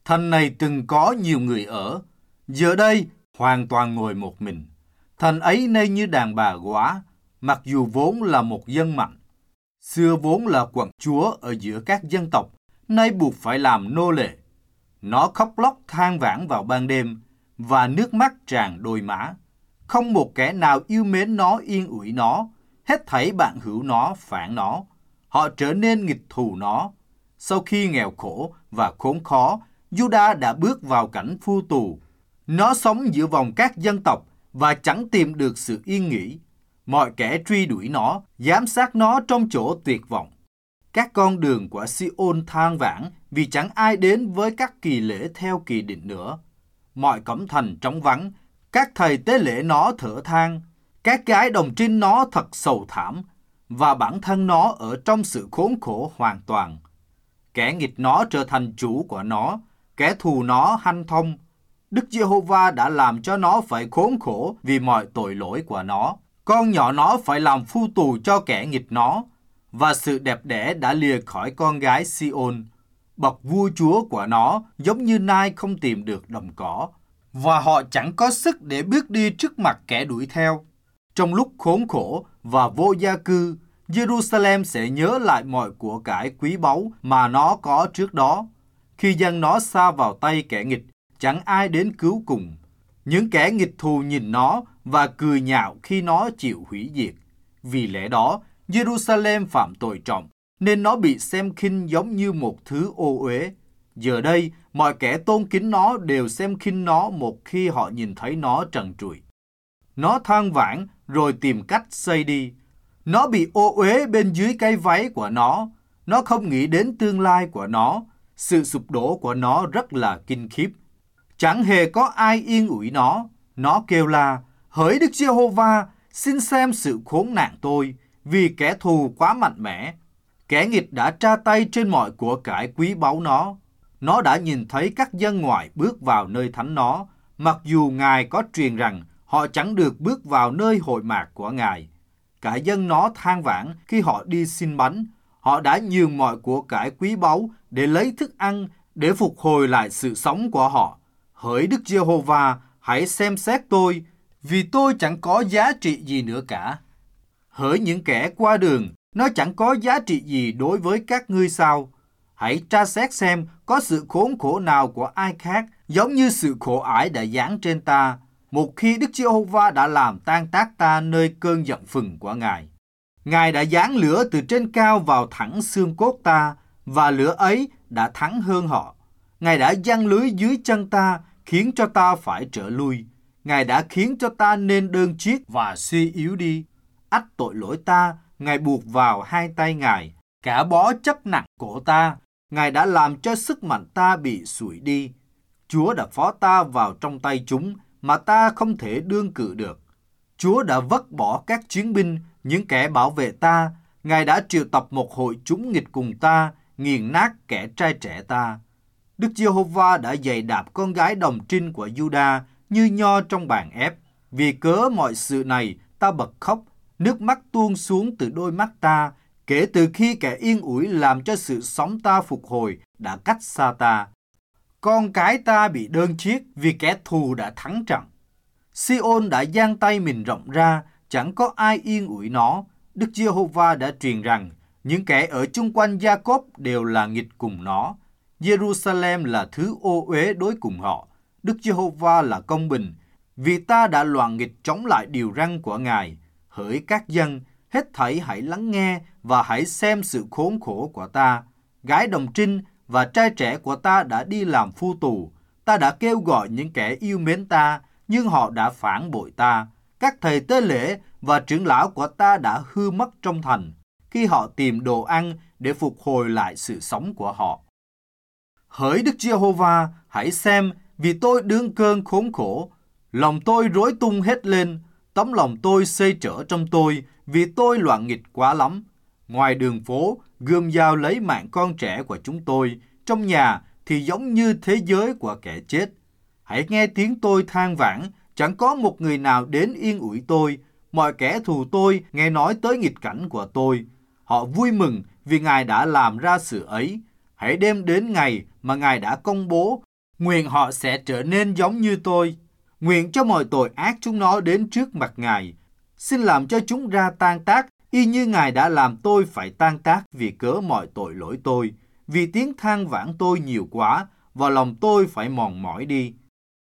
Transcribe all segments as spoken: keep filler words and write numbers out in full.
Thành này từng có nhiều người ở, giờ đây hoàn toàn ngồi một mình. Thành ấy nay như đàn bà góa, mặc dù vốn là một dân mạnh. Xưa vốn là quận chúa ở giữa các dân tộc, nay buộc phải làm nô lệ. Nó khóc lóc than vãn vào ban đêm, và nước mắt tràn đôi má. Không một kẻ nào yêu mến nó yên ủi nó, hết thảy bạn hữu nó phản nó. Họ trở nên nghịch thù nó. Sau khi nghèo khổ và khốn khó, Juda đã bước vào cảnh phu tù. Nó sống giữa vòng các dân tộc và chẳng tìm được sự yên nghỉ. Mọi kẻ truy đuổi nó, giám sát nó trong chỗ tuyệt vọng. Các con đường của Sion than vãn vì chẳng ai đến với các kỳ lễ theo kỳ định nữa. Mọi cổng thành trống vắng, các thầy tế lễ nó thở than, các gái đồng trinh nó thật sầu thảm, và bản thân nó ở trong sự khốn khổ hoàn toàn. Kẻ nghịch nó trở thành chủ của nó, kẻ thù nó hanh thông. Đức Giê-hô-va đã làm cho nó phải khốn khổ vì mọi tội lỗi của nó. Con nhỏ nó phải làm phu tù cho kẻ nghịch nó, và sự đẹp đẽ đã lìa khỏi con gái Sion. Bậc vua chúa của nó giống như nai không tìm được đồng cỏ, và họ chẳng có sức để bước đi trước mặt kẻ đuổi theo. Trong lúc khốn khổ và vô gia cư, Jerusalem sẽ nhớ lại mọi của cải quý báu mà nó có trước đó. Khi dân nó sa vào tay kẻ nghịch, chẳng ai đến cứu cùng. Những kẻ nghịch thù nhìn nó và cười nhạo khi nó chịu hủy diệt. Vì lẽ đó, Jerusalem phạm tội trọng, nên nó bị xem khinh giống như một thứ ô uế. Giờ đây, mọi kẻ tôn kính nó đều xem khinh nó một khi họ nhìn thấy nó trần trụi. Nó than vãn rồi tìm cách xây đi. Nó bị ô uế bên dưới cái váy của nó. Nó không nghĩ đến tương lai của nó. Sự sụp đổ của nó rất là kinh khiếp. Chẳng hề có ai yên ủi nó. Nó kêu la, hỡi Đức Giê-hô-va, xin xem sự khốn nạn tôi, vì kẻ thù quá mạnh mẽ. Kẻ nghịch đã tra tay trên mọi của cải quý báu nó. Nó đã nhìn thấy các dân ngoại bước vào nơi thánh nó, mặc dù Ngài có truyền rằng họ chẳng được bước vào nơi hội mạc của Ngài. Cả dân nó than vãn khi họ đi xin bánh. Họ đã nhường mọi của cải quý báu để lấy thức ăn, để phục hồi lại sự sống của họ. Hỡi Đức Giê-hô-va, hãy xem xét tôi, vì tôi chẳng có giá trị gì nữa cả. Hỡi những kẻ qua đường, nó chẳng có giá trị gì đối với các ngươi sao? Hãy tra xét xem có sự khốn khổ nào của ai khác, giống như sự khổ ải đã giáng trên ta, một khi Đức Giê-hô-va đã làm tan tác ta nơi cơn giận phừng của Ngài. Ngài đã giáng lửa từ trên cao vào thẳng xương cốt ta, và lửa ấy đã thắng hơn họ. Ngài đã giăng lưới dưới chân ta, khiến cho ta phải trở lui. Ngài đã khiến cho ta nên đơn chiếc và suy yếu đi. Ách tội lỗi ta, Ngài buộc vào hai tay Ngài. Cả bó chất nặng cổ ta, Ngài đã làm cho sức mạnh ta bị sụi đi. Chúa đã phó ta vào trong tay chúng, mà ta không thể đương cự được. Chúa đã vứt bỏ các chiến binh, những kẻ bảo vệ ta. Ngài đã triệu tập một hội chúng nghịch cùng ta, nghiền nát kẻ trai trẻ ta. Đức Giê-hô-va đã giày đạp con gái đồng trinh của Juda như nho trong bàn ép. Vì cớ mọi sự này, ta bật khóc, nước mắt tuôn xuống từ đôi mắt ta, kể từ khi kẻ yên ủi làm cho sự sống ta phục hồi đã cách xa ta. Con cái ta bị đơn chiếc vì kẻ thù đã thắng trận. Sion đã giang tay mình rộng ra, chẳng có ai yên ủi nó. Đức Giê-hô-va đã truyền rằng, những kẻ ở chung quanh Gia-cốp đều là nghịch cùng nó. Jerusalem là thứ ô uế đối cùng họ. Đức Giê-hô-va là công bình, vì ta đã loạn nghịch chống lại điều răn của Ngài. Hỡi các dân, hết thảy hãy lắng nghe và hãy xem sự khốn khổ của ta. Gái đồng trinh và trai trẻ của ta đã đi làm phu tù. Ta đã kêu gọi những kẻ yêu mến ta, nhưng họ đã phản bội ta. Các thầy tế lễ và trưởng lão của ta đã hư mất trong thành, khi họ tìm đồ ăn để phục hồi lại sự sống của họ. Hỡi Đức Giê-hô-va, hãy xem, vì tôi đương cơn khốn khổ. Lòng tôi rối tung hết lên, tấm lòng tôi xây trở trong tôi, vì tôi loạn nghịch quá lắm. Ngoài đường phố, gươm dao lấy mạng con trẻ của chúng tôi, trong nhà thì giống như thế giới của kẻ chết. Hãy nghe tiếng tôi than vãn, chẳng có một người nào đến yên ủi tôi. Mọi kẻ thù tôi nghe nói tới nghịch cảnh của tôi. Họ vui mừng vì Ngài đã làm ra sự ấy. Hãy đem đến ngày mà Ngài đã công bố, Nguyện họ sẽ trở nên giống như tôi. Nguyện cho mọi tội ác chúng nó đến trước mặt Ngài. Xin làm cho chúng ra tan tác, y như Ngài đã làm tôi phải tan tác vì cớ mọi tội lỗi tôi. Vì tiếng than vãn tôi nhiều quá, và lòng tôi phải mòn mỏi đi.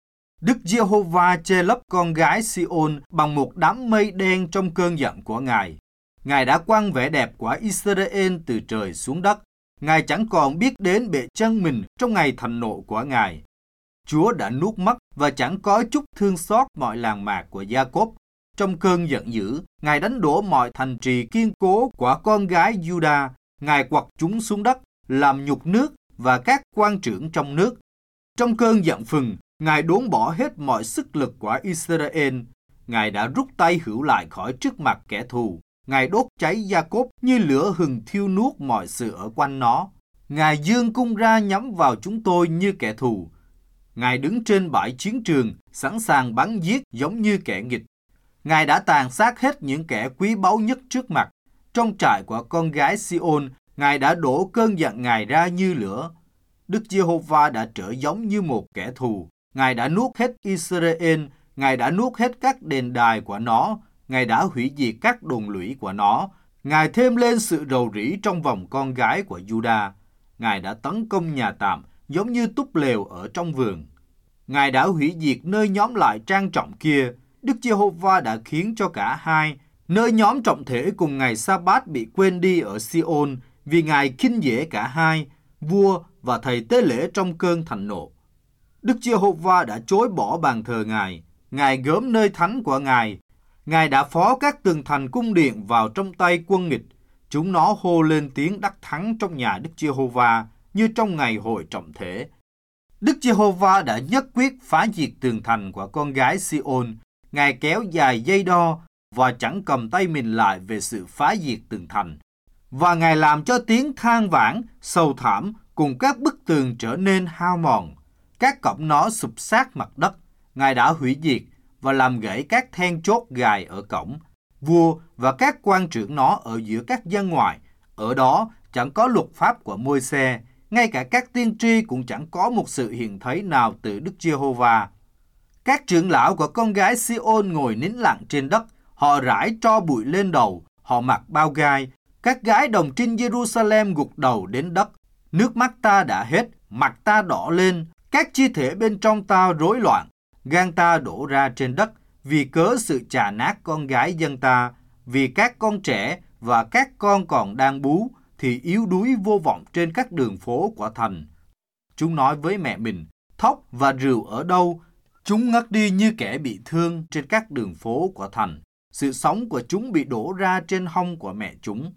Đức Giê-hô-va che lấp con gái Si-ôn bằng một đám mây đen trong cơn giận của Ngài. Ngài đã quăng vẻ đẹp của Israel từ trời xuống đất. Ngài chẳng còn biết đến bệ chân mình trong ngày thành nộ của Ngài. Chúa đã nuốt mất và chẳng có chút thương xót mọi làng mạc của Gia-cốp. Trong cơn giận dữ, Ngài đánh đổ mọi thành trì kiên cố của con gái Giu-đa. Ngài quật chúng xuống đất, làm nhục nước và các quan trưởng trong nước. Trong cơn giận phừng, Ngài đốn bỏ hết mọi sức lực của Israel. Ngài đã rút tay hữu lại khỏi trước mặt kẻ thù. Ngài đốt cháy Gia-cốp như lửa hừng thiêu nuốt mọi sự ở quanh nó. Ngài giương cung ra nhắm vào chúng tôi như kẻ thù. Ngài đứng trên bãi chiến trường, sẵn sàng bắn giết giống như kẻ nghịch. Ngài đã tàn sát hết những kẻ quý báu nhất trước mặt. Trong trại của con gái Si-ôn, Ngài đã đổ cơn giận Ngài ra như lửa. Đức Giê-hô-va đã trở giống như một kẻ thù. Ngài đã nuốt hết Israel. Ngài đã nuốt hết các đền đài của nó. Ngài đã hủy diệt các đồn lũy của nó. Ngài thêm lên sự rầu rĩ trong vòng con gái của Giu-đa. Ngài đã tấn công nhà tạm giống như túp lều ở trong vườn. Ngài đã hủy diệt nơi nhóm lại trang trọng kia. Đức Giê-hô-va đã khiến cho cả hai nơi nhóm trọng thể cùng ngày Sa-bát bị quên đi ở Si-ôn, vì Ngài khinh dễ cả hai, vua và thầy tế lễ trong cơn thạnh nộ. Đức Giê-hô-va đã chối bỏ bàn thờ Ngài. Ngài gớm nơi thánh của Ngài. Ngài đã phó các tường thành cung điện vào trong tay quân nghịch. Chúng nó hô lên tiếng đắc thắng trong nhà Đức Giê-hô-va như trong ngày hội trọng thể. Đức Giê-hô-va đã nhất quyết phá diệt tường thành của con gái Si-ôn. Ngài kéo dài dây đo và chẳng cầm tay mình lại về sự phá diệt tường thành. Và Ngài làm cho tiếng than vãn, sầu thảm cùng các bức tường trở nên hao mòn. Các cổng nó sụp sát mặt đất. Ngài đã hủy diệt và làm gãy các then chốt gài ở cổng. Vua và các quan trưởng nó ở giữa các dân ngoại. Ở đó chẳng có luật pháp của Môi-se. Ngay cả các tiên tri cũng chẳng có một sự hiện thấy nào từ Đức Giê-hô-va. Các trưởng lão của con gái Si-ôn ngồi nín lặng trên đất. Họ rải tro bụi lên đầu. Họ mặc bao gai. Các gái đồng trinh Giê-ru-sa-lem gục đầu đến đất. Nước mắt ta đã hết, mặt ta đỏ lên. Các chi thể bên trong ta rối loạn. Gan ta đổ ra trên đất vì cớ sự chà nát con gái dân ta. Vì các con trẻ và các con còn đang bú thì yếu đuối vô vọng trên các đường phố của thành. Chúng nói với mẹ mình, thóc và rượu ở đâu? Chúng ngất đi như kẻ bị thương trên các đường phố của thành. Sự sống của chúng bị đổ ra trên hông của mẹ chúng.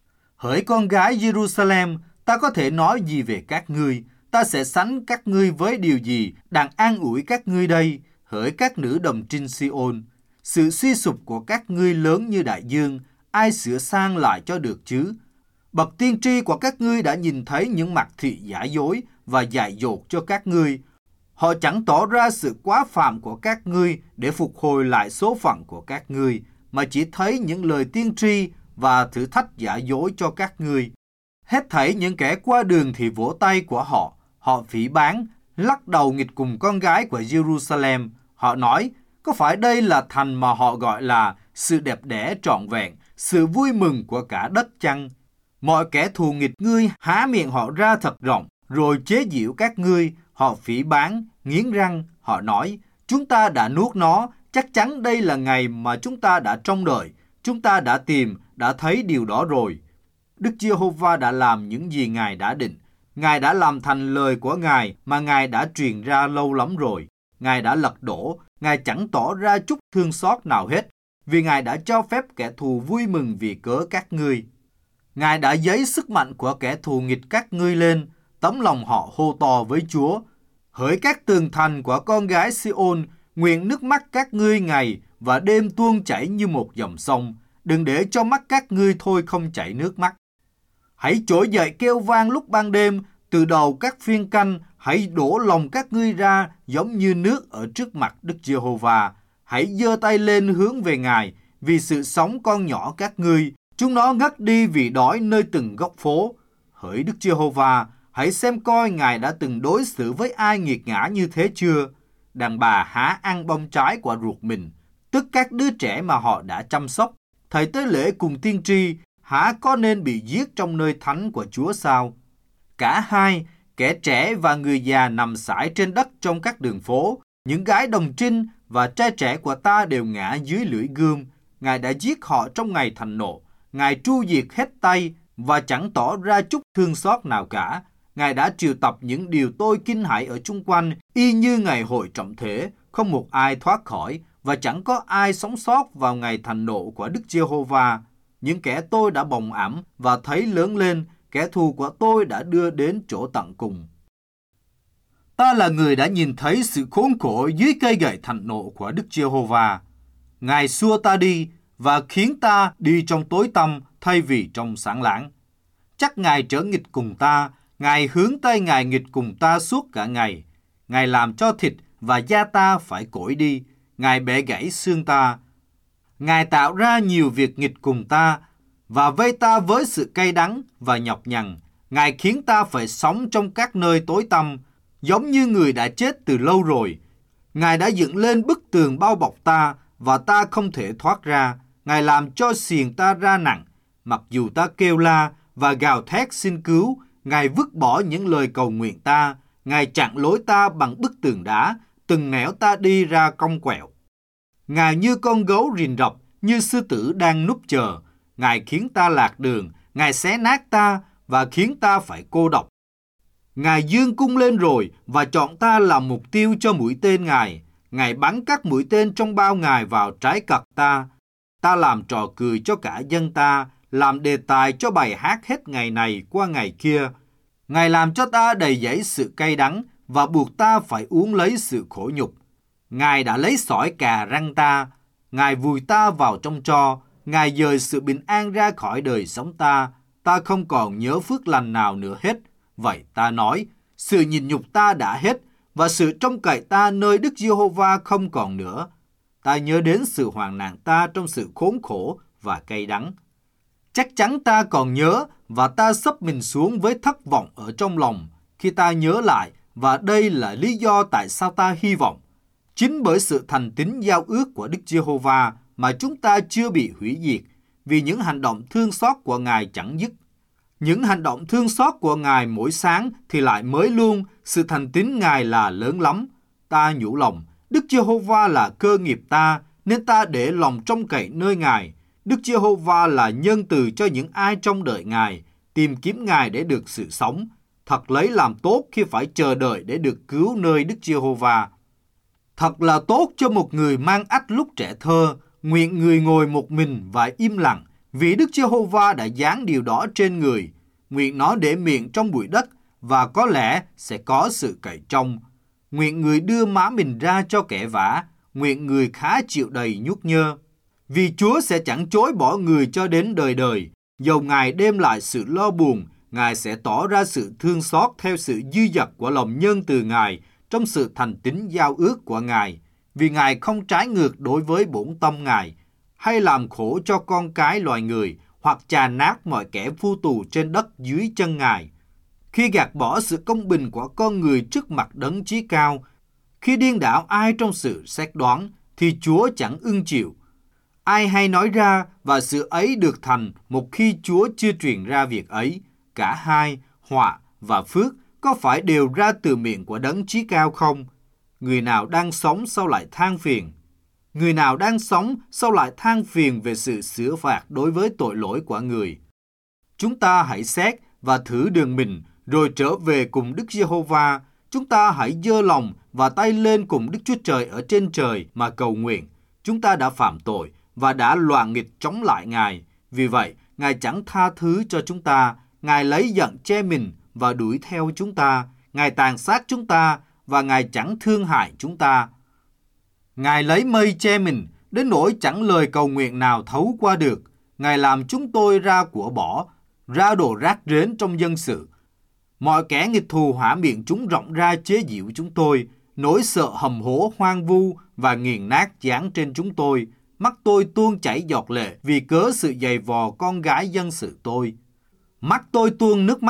Hỡi con gái Giê-ru-sa-lem, ta có thể nói gì về các ngươi? Ta sẽ sánh các ngươi với điều gì đang an ủi các ngươi đây? Hỡi các nữ đồng trinh Si-ôn, sự suy sụp của các ngươi lớn như đại dương, ai sửa sang lại cho được chứ? Bậc tiên tri của các ngươi đã nhìn thấy những mặt thị giả dối và dại dột cho các ngươi. Họ chẳng tỏ ra sự quá phạm của các ngươi để phục hồi lại số phận của các ngươi, mà chỉ thấy những lời tiên tri và thử thách giả dối cho các ngươi. Hết thảy những kẻ qua đường thì vỗ tay của họ. Họ phỉ báng, lắc đầu nghịch cùng con gái của Giê-ru-sa-lem. Họ nói, có phải đây là thành mà họ gọi là sự đẹp đẽ trọn vẹn, sự vui mừng của cả đất chăng? Mọi kẻ thù nghịch ngươi há miệng họ ra thật rộng, rồi chế giễu các ngươi. Họ phỉ báng, nghiến răng, họ nói, chúng ta đã nuốt nó, chắc chắn đây là ngày mà chúng ta đã trông đợi. Chúng ta đã tìm, đã thấy điều đó rồi. Đức Giê-hô-va đã làm những gì Ngài đã định. Ngài đã làm thành lời của Ngài mà Ngài đã truyền ra lâu lắm rồi. Ngài đã lật đổ, Ngài chẳng tỏ ra chút thương xót nào hết, vì Ngài đã cho phép kẻ thù vui mừng vì cớ các ngươi. Ngài đã giấy sức mạnh của kẻ thù nghịch các ngươi lên, tấm lòng họ hô to với Chúa. Hỡi các tường thành của con gái Si-ôn, nguyện nước mắt các ngươi ngày và đêm tuôn chảy như một dòng sông, đừng để cho mắt các ngươi thôi không chảy nước mắt. Hãy trỗi dậy kêu vang lúc ban đêm, từ đầu các phiên canh, hãy đổ lòng các ngươi ra giống như nước ở trước mặt Đức Giê-hô-va. Hãy giơ tay lên hướng về Ngài, vì sự sống con nhỏ các ngươi, chúng nó ngất đi vì đói nơi từng góc phố. Hỡi Đức Giê-hô-va, Hãy xem coi Ngài đã từng đối xử với ai nghiệt ngã như thế chưa? Đàn bà há ăn bông trái của ruột mình, tức các đứa trẻ mà họ đã chăm sóc. Thầy tế lễ cùng tiên tri há có nên bị giết trong nơi thánh của Chúa sao? Cả hai, kẻ trẻ và người già nằm sải trên đất trong các đường phố. Những gái đồng trinh và trai trẻ của ta đều ngã dưới lưỡi gươm. Ngài đã giết họ trong ngày thành nộ. Ngài tru diệt hết tay và chẳng tỏ ra chút thương xót nào cả. Ngài đã triệu tập những điều tôi kinh hãi ở chung quanh, y như ngày hội trọng thể, không một ai thoát khỏi và chẳng có ai sống sót vào ngày thành nộ của Đức Giê-hô-va. Những kẻ tôi đã bồng ẵm và thấy lớn lên, kẻ thù của tôi đã đưa đến chỗ tận cùng. Ta là người đã nhìn thấy sự khốn khổ dưới cây gậy thạnh nộ của Đức Giê-hô-va. Ngài xua ta đi và khiến ta đi trong tối tăm thay vì trong sáng láng. Chắc Ngài trở nghịch cùng ta, Ngài hướng tay Ngài nghịch cùng ta suốt cả ngày. Ngài làm cho thịt và da ta phải cỗi đi, Ngài bẻ gãy xương ta. Ngài tạo ra nhiều việc nghịch cùng ta và vây ta với sự cay đắng và nhọc nhằn. Ngài khiến ta phải sống trong các nơi tối tăm, giống như người đã chết từ lâu rồi. Ngài đã dựng lên bức tường bao bọc ta và ta không thể thoát ra. Ngài làm cho xiềng ta ra nặng. Mặc dù ta kêu la và gào thét xin cứu, Ngài vứt bỏ những lời cầu nguyện ta. Ngài chặn lối ta bằng bức tường đá, từng nẻo ta đi ra cong quẹo. Ngài như con gấu rình rập, như sư tử đang núp chờ. Ngài khiến ta lạc đường, Ngài xé nát ta và khiến ta phải cô độc. Ngài giương cung lên rồi và chọn ta làm mục tiêu cho mũi tên Ngài. Ngài bắn các mũi tên trong bao Ngài vào trái cật ta. Ta làm trò cười cho cả dân ta, làm đề tài cho bài hát hết ngày này qua ngày kia. Ngài làm cho ta đầy dẫy sự cay đắng và buộc ta phải uống lấy sự khổ nhục. Ngài đã lấy sỏi cà răng ta, Ngài vùi ta vào trong tro, Ngài dời sự bình an ra khỏi đời sống ta. Ta không còn nhớ phước lành nào nữa hết. Vậy ta nói, sự nhịn nhục ta đã hết, và sự trông cậy ta nơi Đức Giê-hô-va không còn nữa. Ta nhớ đến sự hoạn nạn ta trong sự khốn khổ và cay đắng. Chắc chắn ta còn nhớ, và ta xấp mình xuống với thất vọng ở trong lòng khi ta nhớ lại, và đây là lý do tại sao ta hy vọng. Chính bởi sự thành tín giao ước của Đức Giê-hô-va mà chúng ta chưa bị hủy diệt, vì những hành động thương xót của Ngài chẳng dứt. Những hành động thương xót của Ngài mỗi sáng thì lại mới luôn, sự thành tín Ngài là lớn lắm. Ta nhủ lòng, Đức Giê-hô-va là cơ nghiệp ta, nên ta để lòng trông cậy nơi Ngài. Đức Giê-hô-va là nhân từ cho những ai trông đợi Ngài, tìm kiếm Ngài để được sự sống. Thật lấy làm tốt khi phải chờ đợi để được cứu nơi Đức Giê-hô-va. Thật là tốt cho một người mang ách lúc trẻ thơ, nguyện người ngồi một mình và im lặng, vì Đức Giê-hô-va đã dán điều đó trên người. Nguyện nó để miệng trong bụi đất, và có lẽ sẽ có sự cậy trông. Nguyện người đưa má mình ra cho kẻ vả, nguyện người khá chịu đầy nhút nhơ. Vì Chúa sẽ chẳng chối bỏ người cho đến đời đời. Dầu Ngài đem lại sự lo buồn, Ngài sẽ tỏ ra sự thương xót theo sự dư dật của lòng nhân từ Ngài trong sự thành tín giao ước của Ngài. Vì Ngài không trái ngược đối với bổn tâm Ngài, hay làm khổ cho con cái loài người, hoặc chà nát mọi kẻ phu tù trên đất dưới chân Ngài. Khi gạt bỏ sự công bình của con người trước mặt đấng chí cao, khi điên đảo ai trong sự xét đoán, thì Chúa chẳng ưng chịu. Ai hay nói ra và sự ấy được thành một khi Chúa chưa truyền ra việc ấy. Cả hai, họa và phước, có phải đều ra từ miệng của đấng chí cao không? Người nào đang sống sao lại than phiền? Người nào đang sống sao lại than phiền về sự xử phạt đối với tội lỗi của người? Chúng ta hãy xét và thử đường mình, rồi trở về cùng Đức Giê-hô-va. Chúng ta hãy giơ lòng và tay lên cùng Đức Chúa Trời ở trên trời mà cầu nguyện. Chúng ta đã phạm tội và đã loạn nghịch chống lại Ngài. Vì vậy, Ngài chẳng tha thứ cho chúng ta. Ngài lấy giận che mình và đuổi theo chúng ta. Ngài tàn sát chúng ta và Ngài chẳng thương hại chúng ta. Ngài lấy mây che mình, đến nỗi chẳng lời cầu nguyện nào thấu qua được. Ngài làm chúng tôi ra của bỏ, ra đồ rác rến trong dân sự. Mọi kẻ nghịch thù hả miệng chúng rộng ra chế giễu chúng tôi. Nỗi sợ hầm hố hoang vu và nghiền nát dán trên chúng tôi. Mắt tôi tuôn chảy giọt lệ vì cớ sự giày vò con gái dân sự tôi. Mắt tôi tuôn nước mắt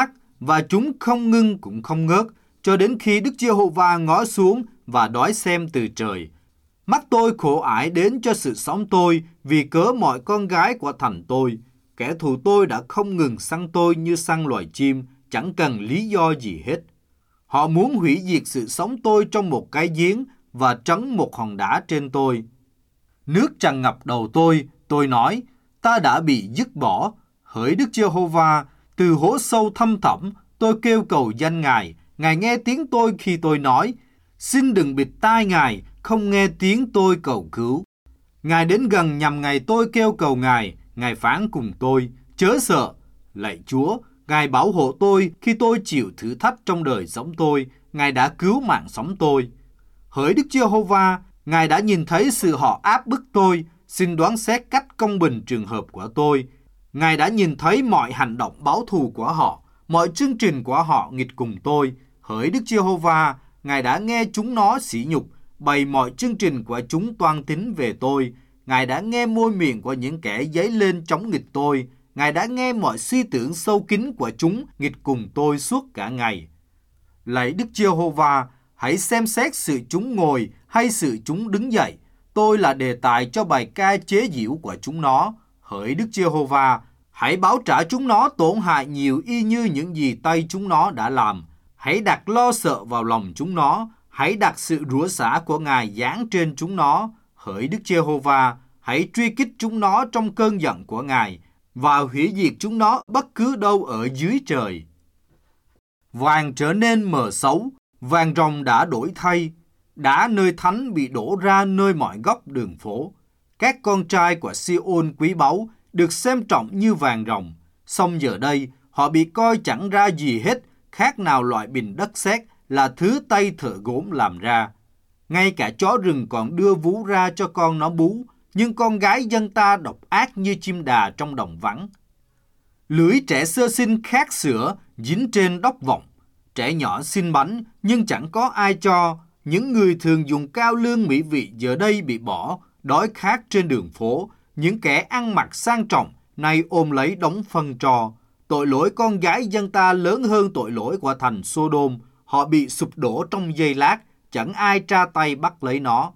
và chúng không ngưng cũng không ngớt, cho đến khi Đức Giê-hô-va ngó xuống và đói xem từ trời. Mắt tôi khổ ải đến cho sự sống tôi, vì cớ mọi con gái của thành tôi. Kẻ thù tôi đã không ngừng săn tôi như săn loài chim, chẳng cần lý do gì hết. Họ muốn hủy diệt sự sống tôi trong một cái giếng và trấn một hòn đá trên tôi. Nước tràn ngập đầu tôi, tôi nói, ta đã bị dứt bỏ. Hỡi Đức Giê-hô-va, từ hố sâu thăm thẳm, tôi kêu cầu danh Ngài. Ngài nghe tiếng tôi khi tôi nói, xin đừng bịt tai Ngài, không nghe tiếng tôi cầu cứu. Ngài đến gần nhằm ngày tôi kêu cầu Ngài, Ngài phán cùng tôi, chớ sợ. Lạy Chúa, Ngài bảo hộ tôi khi tôi chịu thử thách trong đời sống tôi, Ngài đã cứu mạng sống tôi. Hỡi Đức Giê-hô-va, Ngài đã nhìn thấy sự họ áp bức tôi, xin đoán xét cách công bình trường hợp của tôi. Ngài đã nhìn thấy mọi hành động báo thù của họ, mọi chương trình của họ nghịch cùng tôi. Hỡi Đức Giê-hô-va, Ngài đã nghe chúng nó sỉ nhục, bày mọi chương trình của chúng toan tính về tôi. Ngài đã nghe môi miệng của những kẻ dấy lên chống nghịch tôi. Ngài đã nghe mọi suy tưởng sâu kín của chúng nghịch cùng tôi suốt cả ngày. Lạy Đức Giê-hô-va, hãy xem xét sự chúng ngồi hay sự chúng đứng dậy. Tôi là đề tài cho bài ca chế giễu của chúng nó. Hỡi Đức Giê-hô-va, hãy báo trả chúng nó tổn hại nhiều y như những gì tay chúng nó đã làm. Hãy đặt lo sợ vào lòng chúng nó. Hãy đặt sự rủa xả của Ngài giáng trên chúng nó. Hỡi Đức Giê-hô-va, hãy truy kích chúng nó trong cơn giận của Ngài và hủy diệt chúng nó bất cứ đâu ở dưới trời. Vàng trở nên mờ xấu, vàng ròng đã đổi thay, đá nơi thánh bị đổ ra nơi mọi góc đường phố. Các con trai của Si-ôn quý báu được xem trọng như vàng ròng, song giờ đây họ bị coi chẳng ra gì hết, khác nào loại bình đất sét là thứ tay thợ gốm làm ra. Ngay cả chó rừng còn đưa vú ra cho con nó bú, nhưng con gái dân ta độc ác như chim đà trong đồng vắng. Lưỡi trẻ sơ sinh khát sữa dính trên đốc vọng, trẻ nhỏ xin bánh nhưng chẳng có ai cho. Những người thường dùng cao lương mỹ vị giờ đây bị bỏ, đói khát trên đường phố. Những kẻ ăn mặc sang trọng nay ôm lấy đống phân tro. Tội lỗi con gái dân ta lớn hơn tội lỗi của thành Sodom. Họ bị sụp đổ trong giây lát, chẳng ai tra tay bắt lấy nó.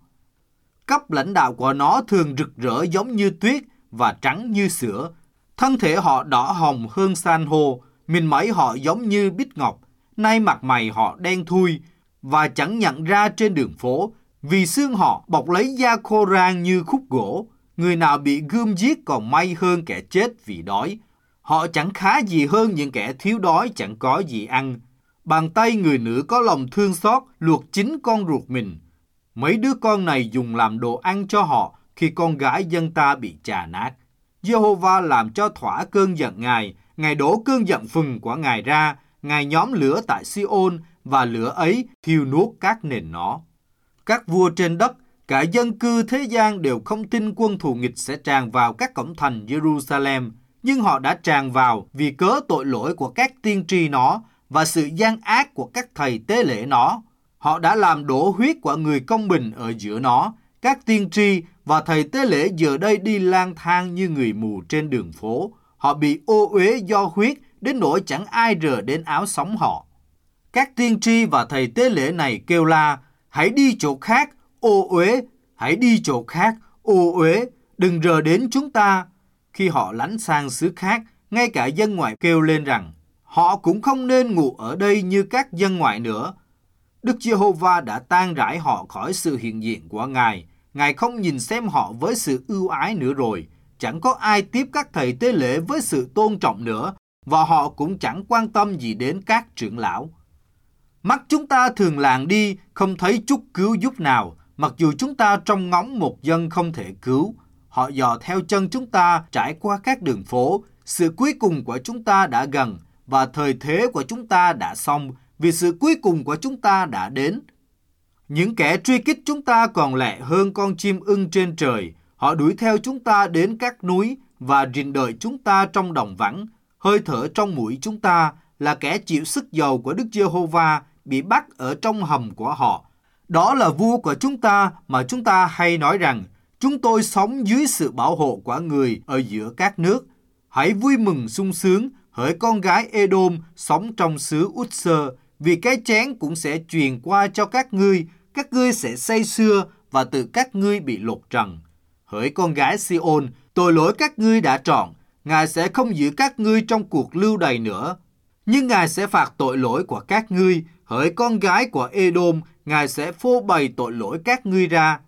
Cấp lãnh đạo của nó thường rực rỡ giống như tuyết và trắng như sữa. Thân thể họ đỏ hồng hơn san hô, mình mẩy họ giống như bích ngọc. Nay mặt mày họ đen thui và chẳng nhận ra trên đường phố, vì xương họ bọc lấy da khô rang như khúc gỗ. Người nào bị gươm giết còn may hơn kẻ chết vì đói. Họ chẳng khá gì hơn những kẻ thiếu đói chẳng có gì ăn. Bàn tay người nữ có lòng thương xót luộc chính con ruột mình. Mấy đứa con này dùng làm đồ ăn cho họ khi con gái dân ta bị chà nát. Giê-hô-va làm cho thỏa cơn giận Ngài, Ngài đổ cơn giận phừng của Ngài ra, Ngài nhóm lửa tại Si-ôn và lửa ấy thiêu nuốt các nền nó. Các vua trên đất, cả dân cư thế gian đều không tin quân thù nghịch sẽ tràn vào các cổng thành Jerusalem, nhưng họ đã tràn vào vì cớ tội lỗi của các tiên tri nó và sự gian ác của các thầy tế lễ nó. Họ đã làm đổ huyết của người công bình ở giữa nó. Các tiên tri và thầy tế lễ giờ đây đi lang thang như người mù trên đường phố. Họ bị ô uế do huyết đến nỗi chẳng ai rờ đến áo sống họ. Các tiên tri và thầy tế lễ này kêu la, hãy đi chỗ khác, ô uế, hãy đi chỗ khác, ô uế, đừng rờ đến chúng ta. Khi họ lánh sang xứ khác, ngay cả dân ngoại kêu lên rằng, họ cũng không nên ngủ ở đây như các dân ngoại nữa. Đức Giê-hô-va đã tan rải họ khỏi sự hiện diện của Ngài. Ngài không nhìn xem họ với sự ưu ái nữa rồi. Chẳng có ai tiếp các thầy tế lễ với sự tôn trọng nữa, và họ cũng chẳng quan tâm gì đến các trưởng lão. Mắt chúng ta thường làng đi, không thấy chút cứu giúp nào, mặc dù chúng ta trông ngóng một dân không thể cứu. Họ dò theo chân chúng ta trải qua các đường phố. Sự cuối cùng của chúng ta đã gần, và thời thế của chúng ta đã xong, vì sự cuối cùng của chúng ta đã đến. Những kẻ truy kích chúng ta còn lẹ hơn con chim ưng trên trời. Họ đuổi theo chúng ta đến các núi và rình đợi chúng ta trong đồng vắng. Hơi thở trong mũi chúng ta là kẻ chịu sức dầu của Đức Giê-hô-va bị bắt ở trong hầm của họ. Đó là vua của chúng ta mà chúng ta hay nói rằng chúng tôi sống dưới sự bảo hộ của người ở giữa các nước. Hãy vui mừng sung sướng, Hỡi con gái Edom sống trong xứ Út-sơ, vì cái chén cũng sẽ truyền qua cho các ngươi, các ngươi sẽ say sưa và tự các ngươi bị lột trần. Hỡi con gái Si-ôn, tội lỗi các ngươi đã trọn, Ngài sẽ không giữ các ngươi trong cuộc lưu đày nữa, nhưng Ngài sẽ phạt tội lỗi của các ngươi. Hỡi con gái của Edom, Ngài sẽ phô bày tội lỗi các ngươi ra.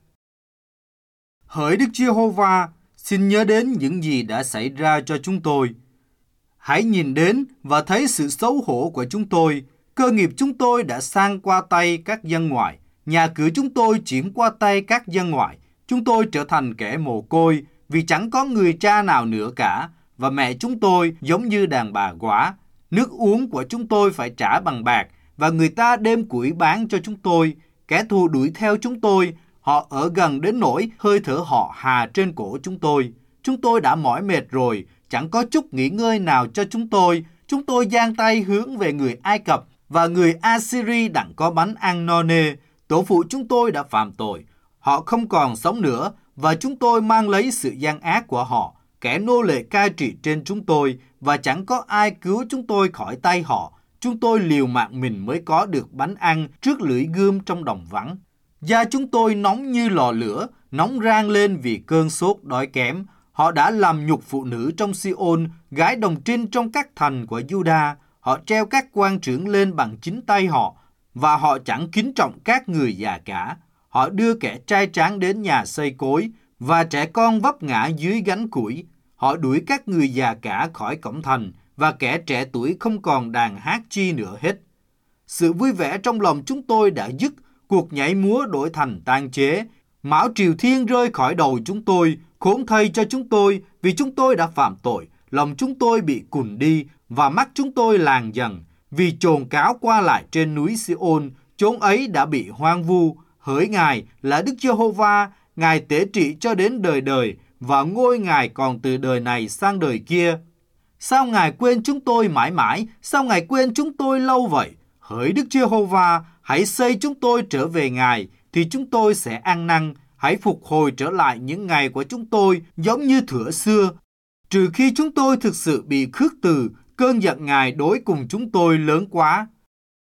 Hỡi Đức Giê-hô-va, xin nhớ đến những gì đã xảy ra cho chúng tôi. Hãy nhìn đến và thấy sự xấu hổ của chúng tôi. Cơ nghiệp chúng tôi đã sang qua tay các dân ngoại. Nhà cửa chúng tôi chuyển qua tay các dân ngoại. Chúng tôi trở thành kẻ mồ côi vì chẳng có người cha nào nữa cả. Và mẹ chúng tôi giống như đàn bà góa. Nước uống của chúng tôi phải trả bằng bạc và người ta đem củi bán cho chúng tôi. Kẻ thù đuổi theo chúng tôi. Họ ở gần đến nỗi hơi thở họ hà trên cổ chúng tôi. Chúng tôi đã mỏi mệt rồi, chẳng có chút nghỉ ngơi nào cho chúng tôi. Chúng tôi giang tay hướng về người Ai Cập và người Assyri đặng có bánh ăn no nê. Tổ phụ chúng tôi đã phạm tội. Họ không còn sống nữa và chúng tôi mang lấy sự gian ác của họ. Kẻ nô lệ cai trị trên chúng tôi và chẳng có ai cứu chúng tôi khỏi tay họ. Chúng tôi liều mạng mình mới có được bánh ăn trước lưỡi gươm trong đồng vắng. Da chúng tôi nóng như lò lửa, nóng rang lên vì cơn sốt đói kém. Họ đã làm nhục phụ nữ trong Si-ôn, gái đồng trinh trong các thành của Giu-đa. Họ treo các quan trưởng lên bằng chính tay họ, và họ chẳng kính trọng các người già cả. Họ đưa kẻ trai tráng đến nhà xây cối, và trẻ con vấp ngã dưới gánh củi. Họ đuổi các người già cả khỏi cổng thành, và kẻ trẻ tuổi không còn đàn hát chi nữa hết. Sự vui vẻ trong lòng chúng tôi đã dứt, cuộc nhảy múa đổi thành tan chế. Mão triều thiên rơi khỏi đầu chúng tôi, khốn thay cho chúng tôi, vì chúng tôi đã phạm tội. Lòng chúng tôi bị cùn đi, và mắt chúng tôi làng dần, vì chồn cáo qua lại trên núi Si-ôn, chốn ấy đã bị hoang vu. Hỡi Ngài là Đức Giê-hô-va, Ngài tế trị cho đến đời đời, và ngôi Ngài còn từ đời này sang đời kia. Sao Ngài quên chúng tôi mãi mãi? Sao Ngài quên chúng tôi lâu vậy? Hỡi Đức Giê-hô-va, hãy xây chúng tôi trở về Ngài, thì chúng tôi sẽ ăn năn. Hãy phục hồi trở lại những ngày của chúng tôi giống như thuở xưa. Trừ khi chúng tôi thực sự bị khước từ, cơn giận Ngài đối cùng chúng tôi lớn quá.